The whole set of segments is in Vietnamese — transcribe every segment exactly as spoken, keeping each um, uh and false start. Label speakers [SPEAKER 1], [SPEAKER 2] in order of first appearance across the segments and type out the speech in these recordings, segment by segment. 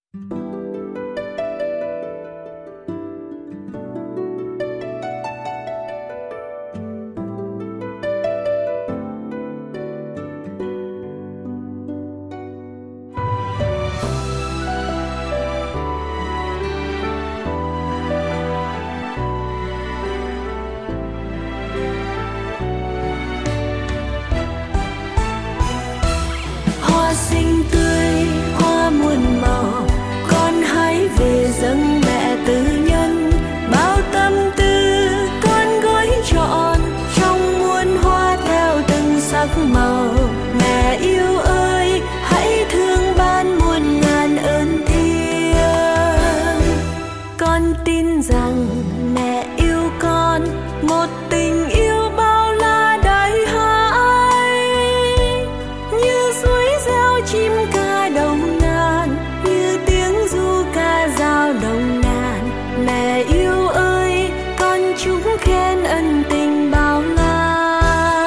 [SPEAKER 1] Hoa xinh tươi, hoa muôn màu, con hãy về dâng mẹ tư nhân. Bao tâm tư con gối trọn trong muôn hoa theo từng sắc màu. Mẹ yêu ơi, hãy thương ban muôn ngàn ơn thiêng. Con tin rằng mẹ yêu con một tình yêu bao la đại hải, như suối reo chim ca đầu ngàn, như tiếng ru ca dao đồng ngàn. Mẹ yêu ơi, con chúng khen ân tình bao la.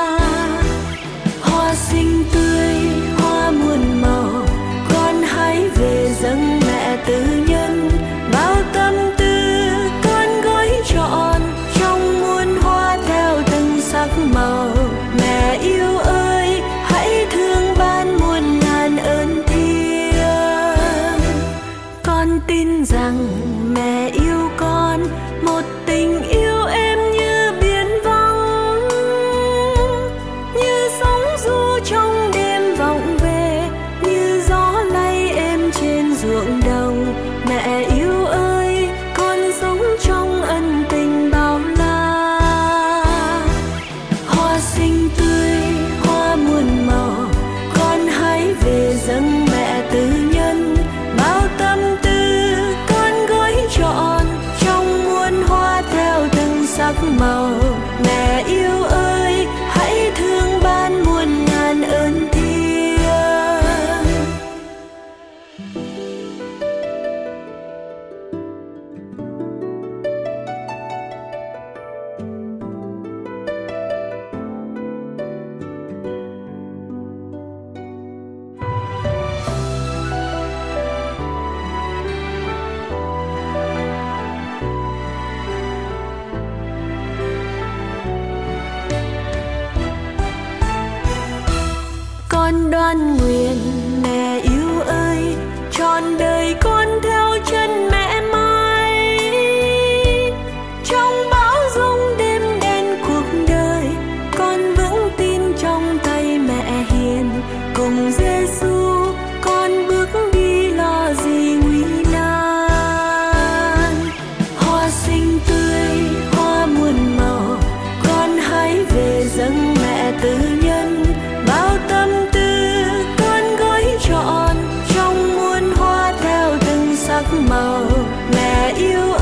[SPEAKER 1] Hoa xinh tươi, hoa muôn màu, con hãy về dâng mẹ tư nhân. Bao tâm tư con gối trọn trong muôn hoa theo từng sắc màu. Mẹ yêu ơi, hãy thương ban muôn ngàn ơn thiêng. Con tin rằng mẹ yêu con một tình yêu êm như biển vắng, như sóng du trong đêm vọng về, như gió lay êm trên ruộng đồng. Mẹ yêu ơi, con sống trong ân tình bao la. Hoa xinh tươi, hoa muôn màu, con hãy về dâng mẹ tư nhân. Bao tâm tư con gối trọn trong muôn hoa theo từng sắc màu. Mẹ yêu ơi, hãy thương ban muôn ngàn ơn thiêng. Con đoan nguyện mẹ yêu ơi, trọn đời con theo chân mẹ mãi. Trong bão giông đêm đen cuộc đời, con vững tin trong tay mẹ hiền. Cùng Giêsu con bước đi lo gì nguy nan. Hoa xinh tươi, hoa muôn màu, con hãy về dâng mẹ tư nhân. Bao tâm tư con gối trọn trong muôn hoa theo từng sắc màu. Mẹ yêu